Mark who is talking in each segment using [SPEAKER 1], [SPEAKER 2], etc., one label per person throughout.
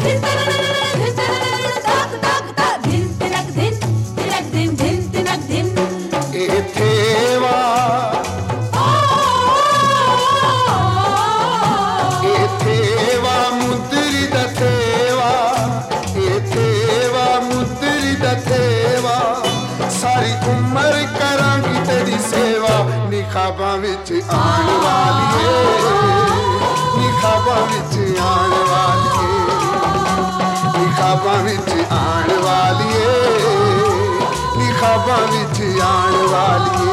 [SPEAKER 1] ख्वाबां विच आण वालिए नी ख्वाबां विच आण वालिए नी ख्वाबां विच आण वालिए नी ख्वाबां विच आण वालिए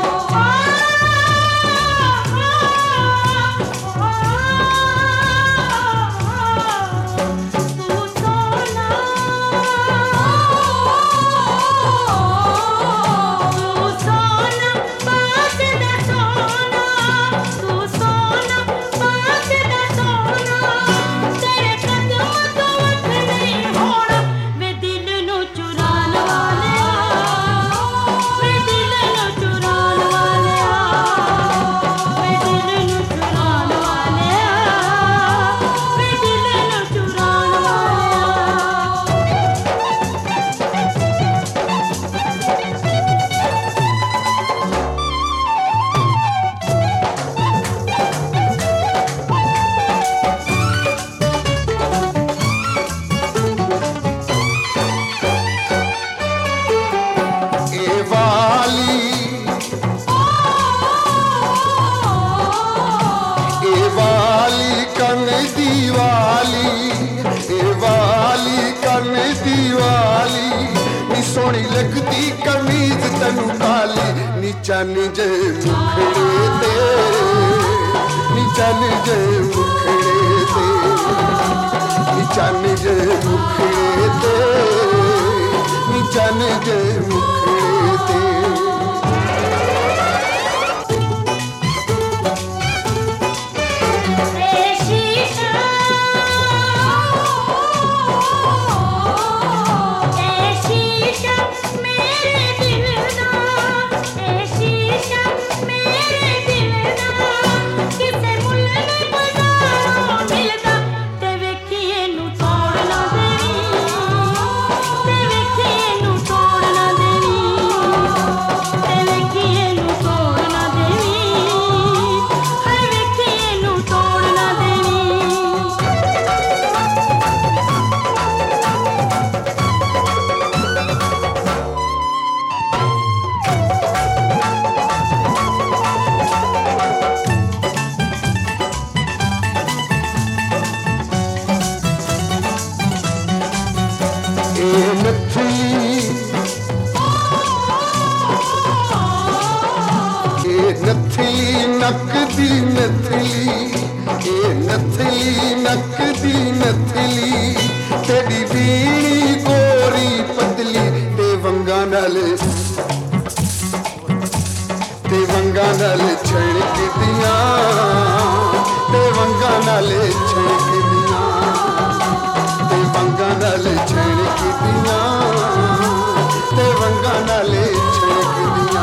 [SPEAKER 1] सोनी लगती कमीज तनु काली नीचा निजे मुखड़े ते नीचा निजे मुखड़े ते नीचा निजे मुखड़े ते नीचा निजे मुखड़े ते नथली नकदी नथली ए नथली नकदी नथली तेरी बीड़ी गोरी पतली ते वंगा नाल छणकदियां ते वंगा नाल छणकदियां ते वंगा नाल छणकदियां ते वंगा नाल छणकदियां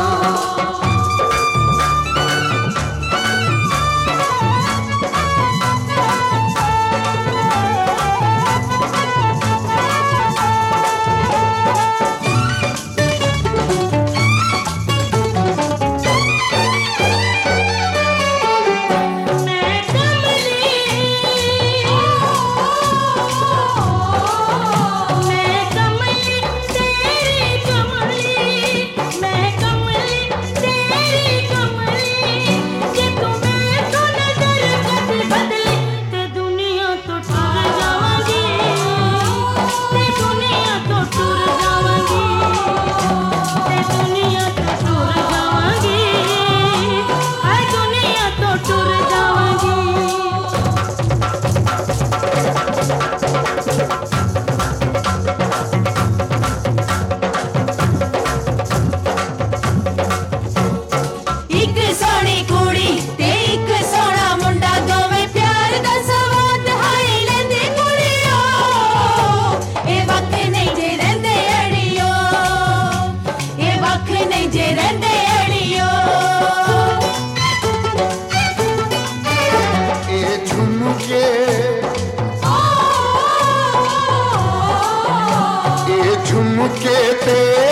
[SPEAKER 1] ਝੁਮਕੇ ਤੇ